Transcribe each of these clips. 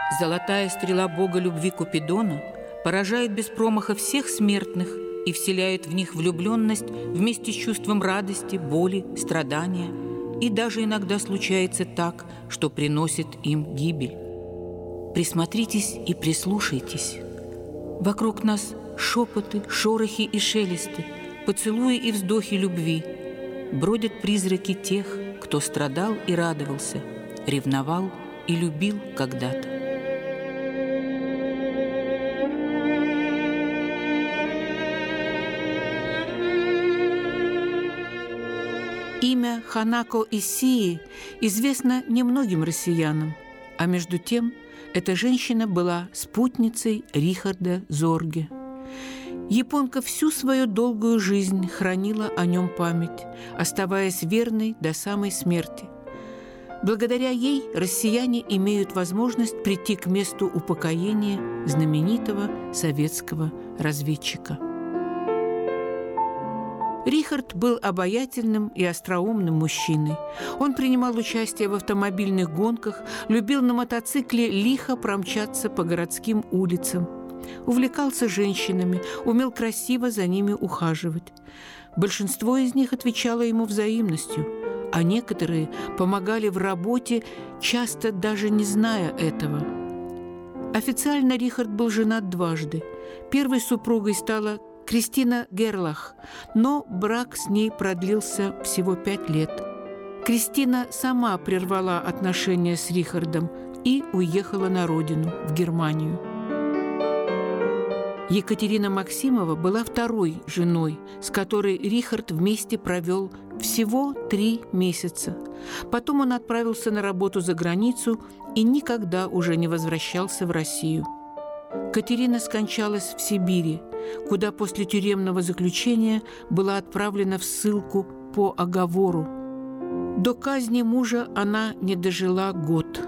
Золотая стрела бога любви Купидона поражает без промаха всех смертных и вселяет в них влюбленность вместе с чувством радости, боли, страдания, и даже иногда случается так, что приносит им гибель. Присмотритесь и прислушайтесь. Вокруг нас шепоты, шорохи и шелесты, поцелуи и вздохи любви. Бродят призраки тех, кто страдал и радовался, ревновал и любил когда-то. Имя Ханако Исии известно немногим россиянам, а между тем эта женщина была спутницей Рихарда Зорге. Японка всю свою долгую жизнь хранила о нем память, оставаясь верной до самой смерти. Благодаря ей россияне имеют возможность прийти к месту упокоения знаменитого советского разведчика. Рихард был обаятельным и остроумным мужчиной. Он принимал участие в автомобильных гонках, любил на мотоцикле лихо промчаться по городским улицам, увлекался женщинами, умел красиво за ними ухаживать. Большинство из них отвечало ему взаимностью, а некоторые помогали в работе, часто даже не зная этого. Официально Рихард был женат дважды. Первой супругой стала Кристина Герлах, но брак с ней продлился всего 5 лет. Кристина сама прервала отношения с Рихардом и уехала на родину, в Германию. Екатерина Максимова была второй женой, с которой Рихард вместе провел всего 3 месяца. Потом он отправился на работу за границу и никогда уже не возвращался в Россию. Катерина скончалась в Сибири, куда после тюремного заключения была отправлена в ссылку по оговору. До казни мужа она не дожила год.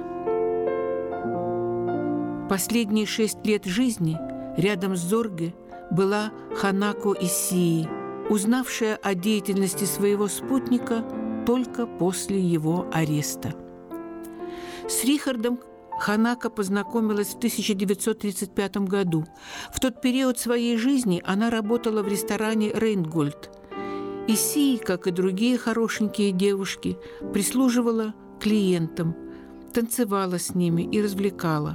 Последние 6 лет жизни рядом с Зорге была Ханако Исии, узнавшая о деятельности своего спутника только после его ареста. С Рихардом Ханако познакомилась в 1935 году. В тот период своей жизни она работала в ресторане «Рейнгольд». Исии, как и другие хорошенькие девушки, прислуживала клиентам, танцевала с ними и развлекала.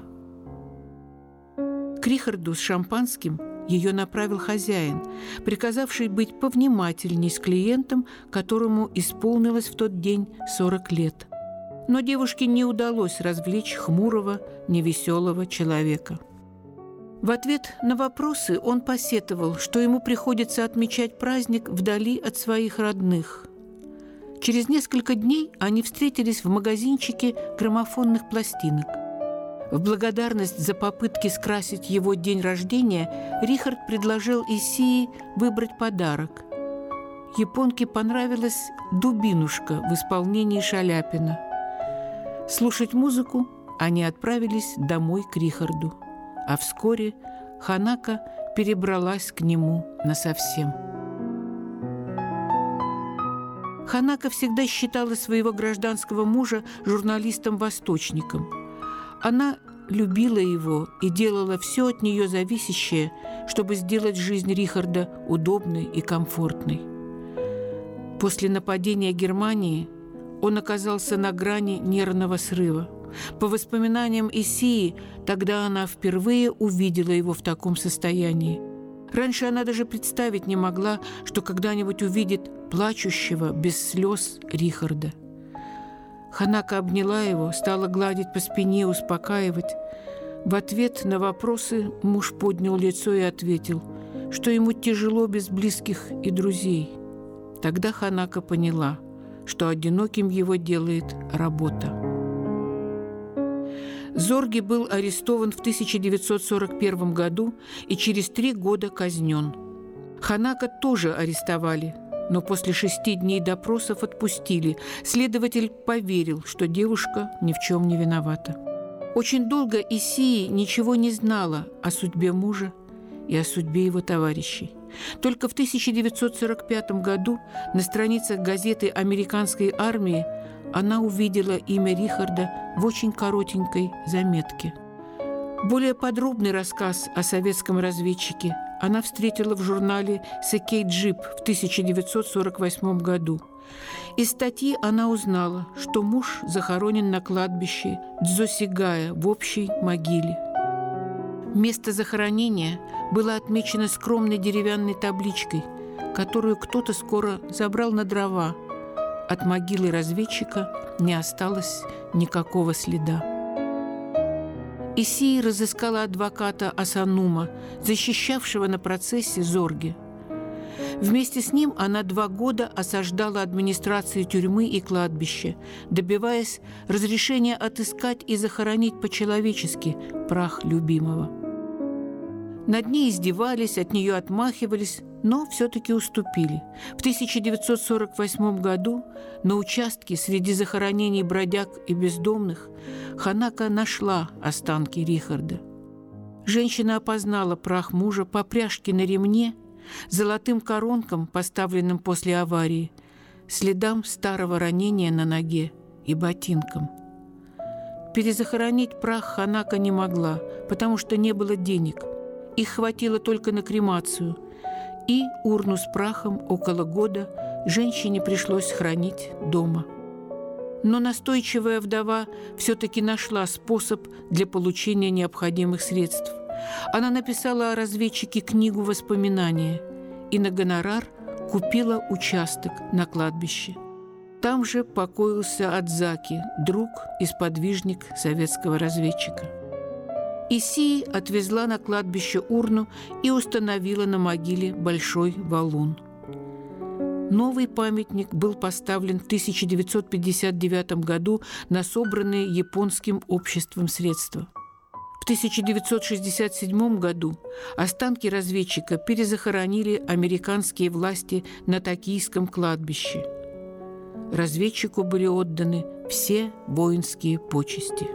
К Рихарду с шампанским ее направил хозяин, приказавший быть повнимательней с клиентом, которому исполнилось в тот день 40 лет. Но девушке не удалось развлечь хмурого, невеселого человека. В ответ на вопросы он посетовал, что ему приходится отмечать праздник вдали от своих родных. Через несколько дней они встретились в магазинчике граммофонных пластинок. В благодарность за попытки скрасить его день рождения Рихард предложил Исии выбрать подарок. Японке понравилась «Дубинушка» в исполнении Шаляпина. Слушать музыку они отправились домой к Рихарду, а вскоре Ханако перебралась к нему насовсем. Ханако всегда считала своего гражданского мужа журналистом-восточником. Она любила его и делала все от нее зависящее, чтобы сделать жизнь Рихарда удобной и комфортной. После нападения Германии он оказался на грани нервного срыва. По воспоминаниям Исии, тогда она впервые увидела его в таком состоянии. Раньше она даже представить не могла, что когда-нибудь увидит плачущего без слез Рихарда. Ханако обняла его, стала гладить по спине, успокаивать. В ответ на вопросы муж поднял лицо и ответил, что ему тяжело без близких и друзей. Тогда Ханако поняла, что одиноким его делает работа. Зорге был арестован в 1941 году и через 3 года казнен. Ханако тоже арестовали, но после 6 дней допросов отпустили. Следователь поверил, что девушка ни в чем не виновата. Очень долго Исии ничего не знала о судьбе мужа и о судьбе его товарищей. Только в 1945 году на страницах газеты американской армии она увидела имя Рихарда в очень коротенькой заметке. Более подробный рассказ о советском разведчике она встретила в журнале «Секей Джип» в 1948 году. Из статьи она узнала, что муж захоронен на кладбище Дзосигая в общей могиле. Место захоронения было отмечено скромной деревянной табличкой, которую кто-то скоро забрал на дрова. От могилы разведчика не осталось никакого следа. Исии разыскала адвоката Асанума, защищавшего на процессе Зорге. Вместе с ним она 2 года осаждала администрацию тюрьмы и кладбища, добиваясь разрешения отыскать и захоронить по-человечески прах любимого. Над ней издевались, от нее отмахивались, но все-таки уступили. В 1948 году на участке среди захоронений бродяг и бездомных Ханако нашла останки Рихарда. Женщина опознала прах мужа по пряжке на ремне, золотым коронкам, поставленным после аварии, следам старого ранения на ноге и ботинкам. Перезахоронить прах Ханако не могла, потому что не было денег. Их хватило только на кремацию, и урну с прахом около года женщине пришлось хранить дома. Но настойчивая вдова все-таки нашла способ для получения необходимых средств. Она написала о разведчике книгу «Воспоминания» и на гонорар купила участок на кладбище. Там же покоился Адзаки, друг и сподвижник советского разведчика. Исии отвезла на кладбище урну и установила на могиле большой валун. Новый памятник был поставлен в 1959 году на собранные японским обществом средства. В 1967 году останки разведчика перезахоронили американские власти на Токийском кладбище. Разведчику были отданы все воинские почести.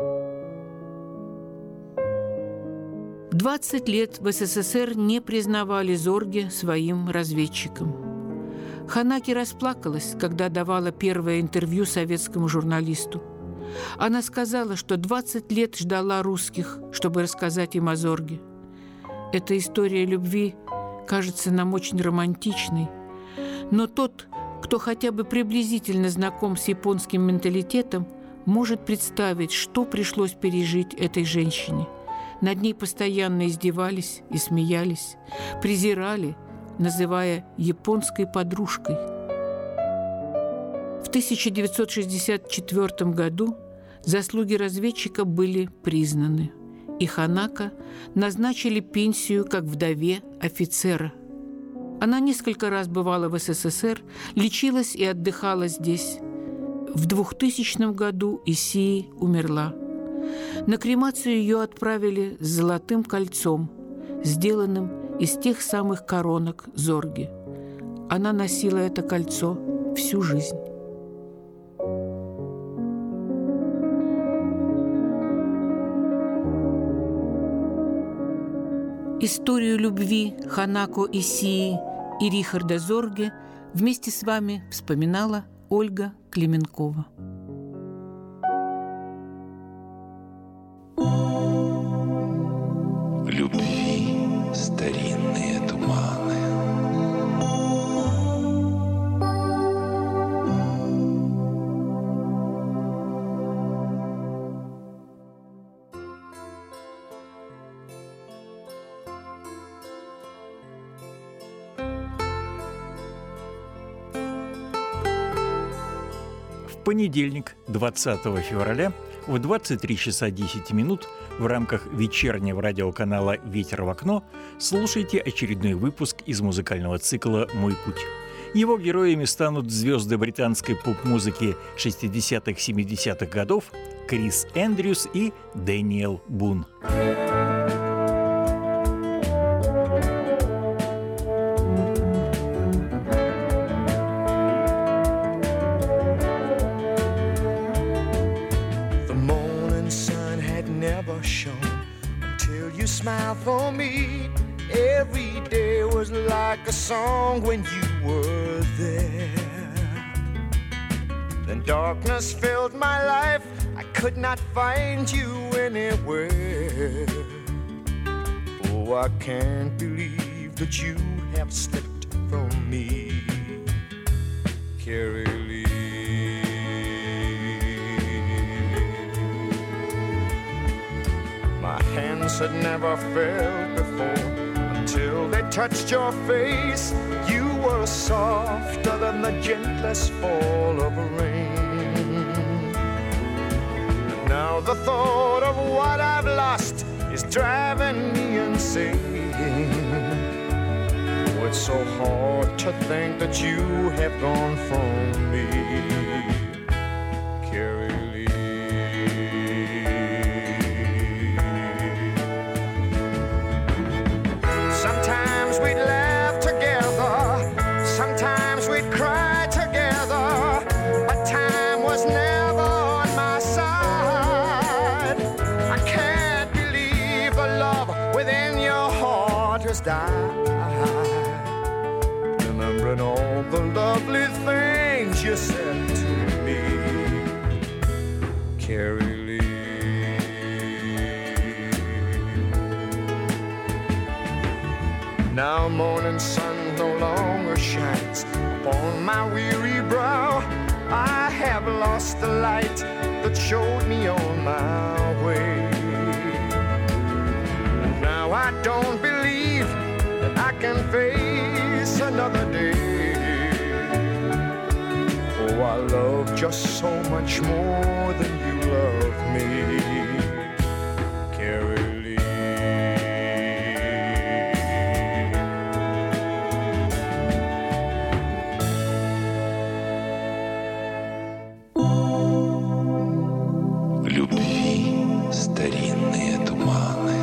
20 лет в СССР не признавали Зорге своим разведчиком. Ханаки расплакалась, когда давала первое интервью советскому журналисту. Она сказала, что 20 лет ждала русских, чтобы рассказать им о Зорге. Эта история любви кажется нам очень романтичной, но тот, кто хотя бы приблизительно знаком с японским менталитетом, может представить, что пришлось пережить этой женщине. Над ней постоянно издевались и смеялись, презирали, называя японской подружкой. В 1964 году заслуги разведчика были признаны, и Ханако назначили пенсию как вдове офицера. Она несколько раз бывала в СССР, лечилась и отдыхала здесь. В 2000 году Исии умерла. На кремацию ее отправили с золотым кольцом, сделанным из тех самых коронок Зорги. Она носила это кольцо всю жизнь. Историю любви Ханако Исии и Рихарда Зорге вместе с вами вспоминала Ольга Клименкова. Любви старинные туманы. В понедельник, 20 февраля, в 23 часа 10 минут в рамках вечернего радиоканала «Ветер в окно» слушайте очередной выпуск из музыкального цикла «Мой путь». Его героями станут звезды британской поп-музыки 60-х-70-х годов Крис Эндрюс и Дэниел Бун. Smile for me. Every day was like a song when you were there. Then darkness filled my life. I could not find you anywhere. Oh, I can't believe that you have slipped from me, Carrie Lee. My hands had never felt before until they touched your face. You were softer than the gentlest fall of rain. And now the thought of what I've lost is driving me insane. Oh, it's so hard to think that you have gone from me, Carrie Lee. Sometimes we'd laugh together, sometimes we'd cry together, but time was never on my side. I can't believe the love within your heart has died. Remembering all the lovely things you said to me, Carrie Lee. Now morning sun no longer shines upon my weary brow. I have lost the light that showed me on my way. And now I don't believe that I can face another day. Oh, I love just so much more than you love me, Carrie Lee. Любви старинные туманы.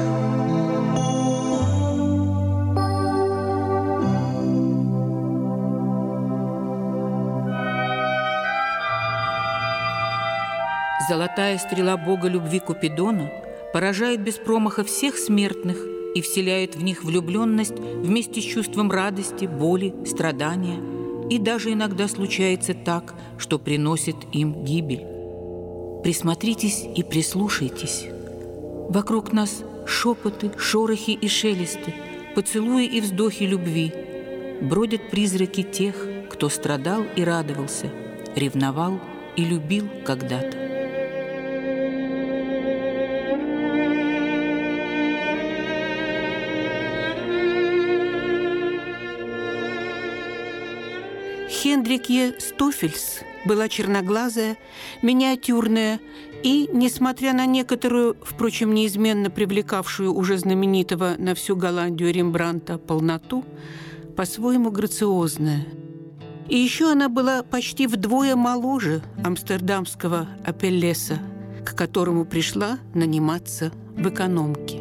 Золотая стрела бога любви Купидона поражает без промаха всех смертных и вселяет в них влюбленность вместе с чувством радости, боли, страдания. И даже иногда случается так, что приносит им гибель. Присмотритесь и прислушайтесь. Вокруг нас шепоты, шорохи и шелесты, поцелуи и вздохи любви. Бродят призраки тех, кто страдал и радовался, ревновал и любил когда-то. Хендрикье Стофельс была черноглазая, миниатюрная и, несмотря на некоторую, впрочем, неизменно привлекавшую уже знаменитого на всю Голландию Рембрандта полноту, по-своему грациозная. И еще она была почти вдвое моложе амстердамского Апеллеса, к которому пришла наниматься в экономке.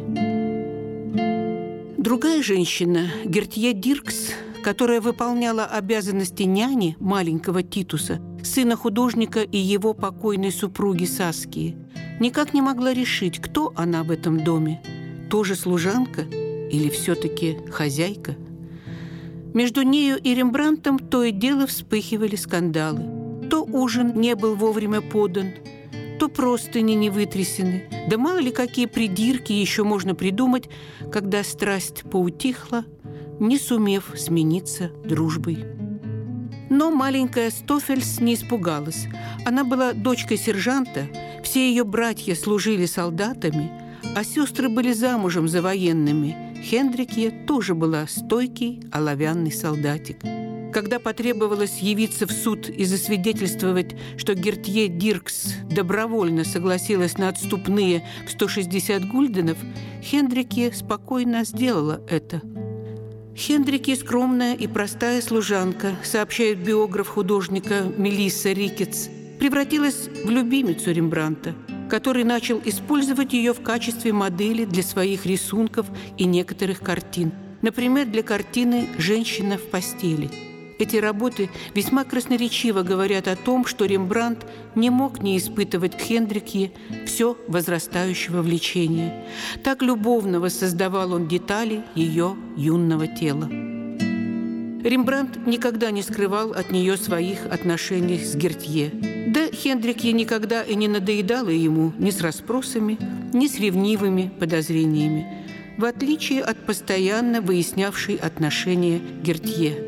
Другая женщина, Гертье Диркс, которая выполняла обязанности няни маленького Титуса, сына художника и его покойной супруги Саскии, никак не могла решить, кто она в этом доме – тоже служанка или все-таки хозяйка. Между нею и Рембрандтом то и дело вспыхивали скандалы. То ужин не был вовремя подан, то простыни не вытрясены. Да мало ли какие придирки еще можно придумать, когда страсть поутихла, не сумев смениться дружбой. Но маленькая Стофельс не испугалась. Она была дочкой сержанта, все ее братья служили солдатами, а сестры были замужем за военными. Хендрикье тоже была стойкий оловянный солдатик. Когда потребовалось явиться в суд и засвидетельствовать, что Гертье Диркс добровольно согласилась на отступные в 160 гульденов, Хендрикье спокойно сделала это. Хендрикье – скромная и простая служанка, сообщает биограф художника Мелисса Рикетс, превратилась в любимицу Рембрандта, который начал использовать ее в качестве модели для своих рисунков и некоторых картин. Например, для картины «Женщина в постели». Эти работы весьма красноречиво говорят о том, что Рембрандт не мог не испытывать к Хендрикье все возрастающего влечения. Так любовно воссоздавал он детали ее юного тела. Рембрандт никогда не скрывал от нее своих отношений с Гертье. Да Хендрикье никогда и не надоедало ему ни с расспросами, ни с ревнивыми подозрениями, в отличие от постоянно выяснявшей отношения Гертье.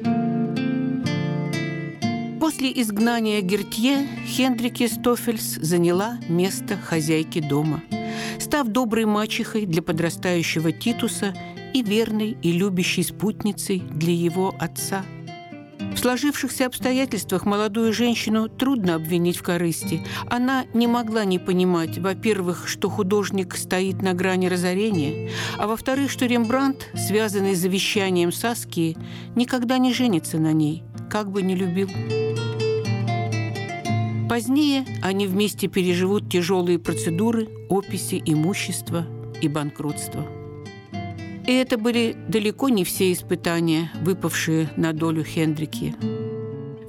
После изгнания Гертье Хендрикье Стофельс заняла место хозяйки дома, став доброй мачехой для подрастающего Титуса и верной и любящей спутницей для его отца. В сложившихся обстоятельствах молодую женщину трудно обвинить в корысти. Она не могла не понимать, во-первых, что художник стоит на грани разорения, а во-вторых, что Рембрандт, связанный с завещанием Саскии, никогда не женится на ней, как бы ни любил. Позднее они вместе переживут тяжелые процедуры описи имущества и банкротства. И это были далеко не все испытания, выпавшие на долю Хендрикье. В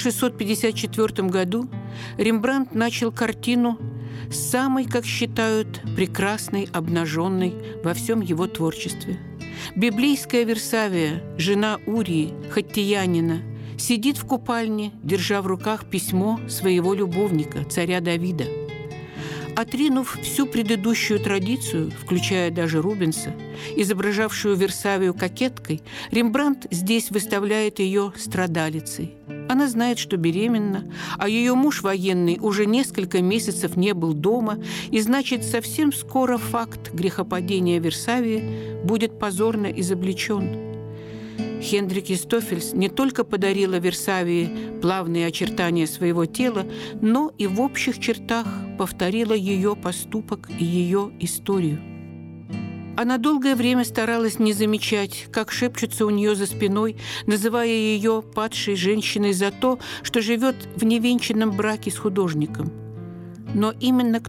1654 году Рембрандт начал картину, самой, как считают, прекрасной, обнаженной во всем его творчестве. Библейская Версавия, жена Урии, хаттиянина, сидит в купальне, держа в руках письмо своего любовника, царя Давида. Отринув всю предыдущую традицию, включая даже Рубенса, изображавшую Версавию кокеткой, Рембрандт здесь выставляет ее страдалицей. Она знает, что беременна, а ее муж военный уже несколько месяцев не был дома, и значит, совсем скоро факт грехопадения Версавии будет позорно изобличен. Хендрикье Стофельс не только подарила Версавии плавные очертания своего тела, но и в общих чертах повторила ее поступок и ее историю. Она долгое время старалась не замечать, как шепчутся у нее за спиной, называя ее падшей женщиной за то, что живет в невенчанном браке с художником. Но именно к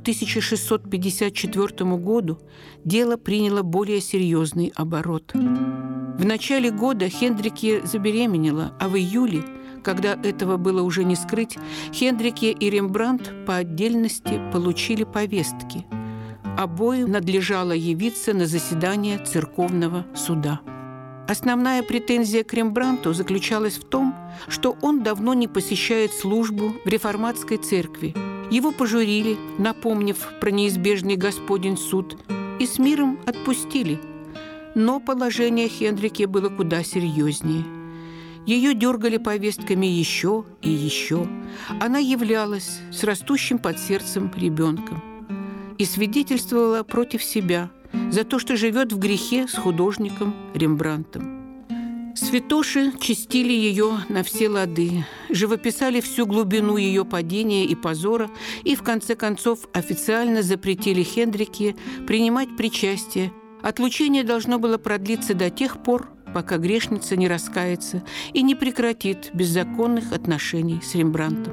1654 году дело приняло более серьезный оборот. В начале года Хендрикье забеременела, а в июле, когда этого было уже не скрыть, Хендрикье и Рембрандт по отдельности получили повестки. Обоим надлежало явиться на заседание церковного суда. Основная претензия к Рембрандту заключалась в том, что он давно не посещает службу в реформатской церкви. Его пожурили, напомнив про неизбежный Господень суд, и с миром отпустили. Но положение Хендрикье было куда серьезнее. Ее дергали повестками еще и еще. Она являлась с растущим под сердцем ребенком и свидетельствовала против себя за то, что живет в грехе с художником Рембрандтом. Святоши честили ее на все лады, живописали всю глубину ее падения и позора и, в конце концов, официально запретили Хендрикье принимать причастие. Отлучение должно было продлиться до тех пор, пока грешница не раскается и не прекратит беззаконных отношений с Рембрандтом.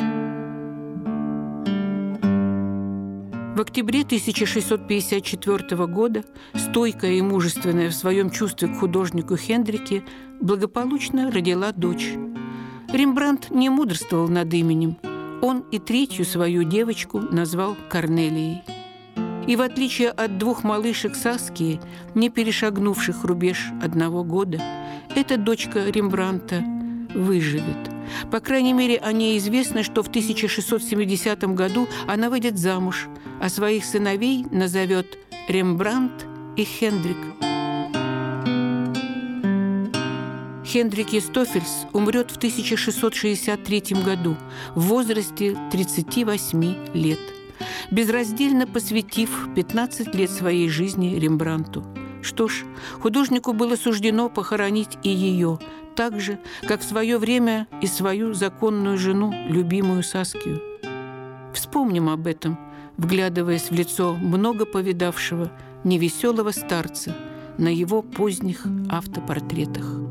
В октябре 1654 года, стойкая и мужественная в своем чувстве к художнику Хендрикье, благополучно родила дочь. Рембрандт не мудрствовал над именем. Он и третью свою девочку назвал Корнелией. И в отличие от двух малышек Саскии, не перешагнувших рубеж 1 года, эта дочка Рембрандта выживет. По крайней мере, о ней известно, что в 1670 году она выйдет замуж, а своих сыновей назовет Рембрандт и Хендрик. Хендрикье Стофельс умрет в 1663 году в возрасте 38 лет, безраздельно посвятив 15 лет своей жизни Рембрандту. Что ж, художнику было суждено похоронить и ее, так же, как в свое время и свою законную жену, любимую Саскию. Вспомним об этом, вглядываясь в лицо много повидавшего невеселого старца на его поздних автопортретах.